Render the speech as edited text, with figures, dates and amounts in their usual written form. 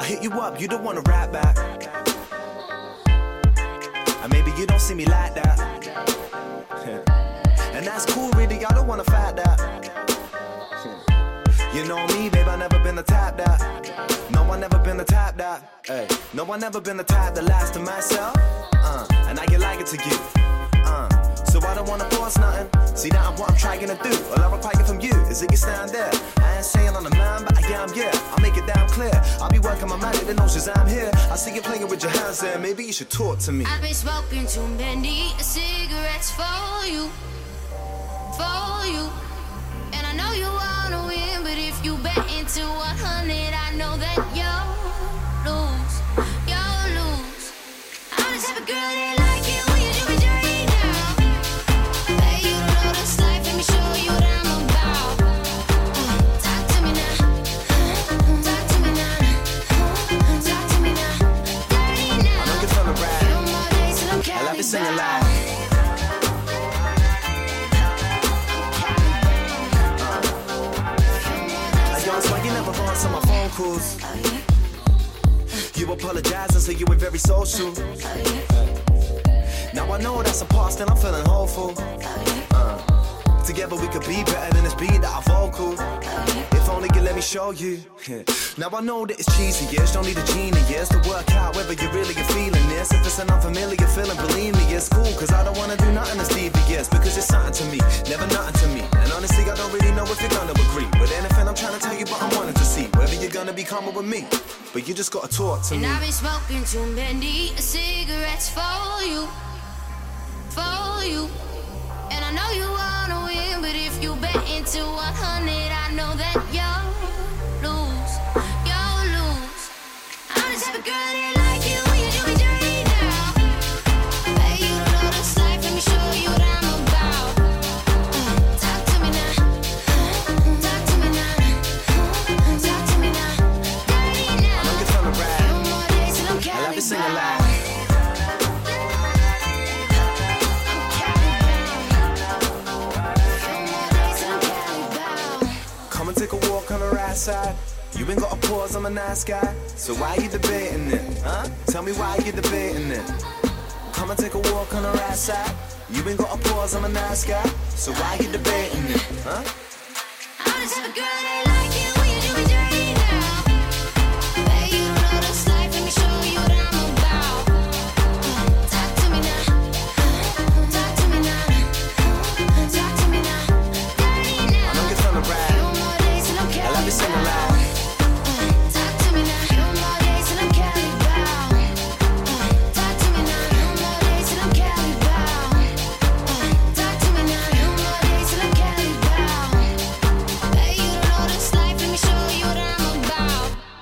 hit you up, you don't wanna rap back. And maybe you don't see me like that. And that's cool, really, I don't wanna fight that. You know me, babe, I never been the type that. No, I never been the type that. Ay. No, I never been the type that lies to myself. And I get like it to you. So I don't wanna force nothing. See, now what I'm trying to do. All I require from you is that you stand there. I ain't saying I'm the man, but I am, yeah. I'll make it damn clear. I'll be working my magic, the notions I'm here. I see you playing with your hands there. Maybe you should talk to me. I've been smoking too many cigarettes for you. For you. And I know you wanna win, but if you bet into 100, I know that you'll lose. You'll lose. I'm the type of girl that like it when you do me dirty now. Hey, you don't know this life, let me show you what I'm about. Talk to me now. Talk to me now. Talk to me now. Dirty now. I know you're feeling right. Few more days till I'm I love you singing carried loud. back. That's why you never answer my phone calls. You apologize and say you were very social. Now I know that's a past and I'm feeling hopeful. Together we could be better than this beat that I vocal. If only you let me show you. Now I know that it's cheesy, yes, don't need a genius to work out whether you really are feeling this. If it's an unfamiliar feeling, believe me, it's cool. Cause I don't wanna do nothing that's devious. Because it's something to me, never nothing to me. And honestly, I don't really know if you're gonna agree with anything I'm trying to tell you, but I'm wanting to see whether you're gonna be coming with me. But you just gotta talk to me. And I've been smoking too many cigarettes for you. For you. And I know you wanna win, but if you bet into 100, I know that you'll lose. You'll lose. I'm the type of girl that like it when you do me dirty now. Hey, you don't know this life, let me show you what I'm about. Talk to me now. Talk to me now. Talk to me now. Dirty now. I know you're feeling right. Few more days till I'm I love you carried singing back. loud. Come and take a walk on the right side. You ain't got a pause, I'm a nice guy. So why you debating it, huh? Tell me why you debating it. Come and take a walk on the right side. You ain't got a pause, I'm a nice guy. So why you debating it, huh? I'm the type of girl that